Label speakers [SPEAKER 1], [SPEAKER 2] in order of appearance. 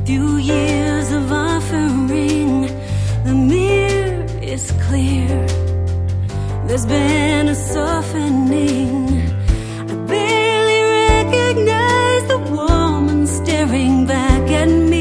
[SPEAKER 1] Through years of offering, the mirror is clear. There's been a softening. I barely recognize the woman staring back at me.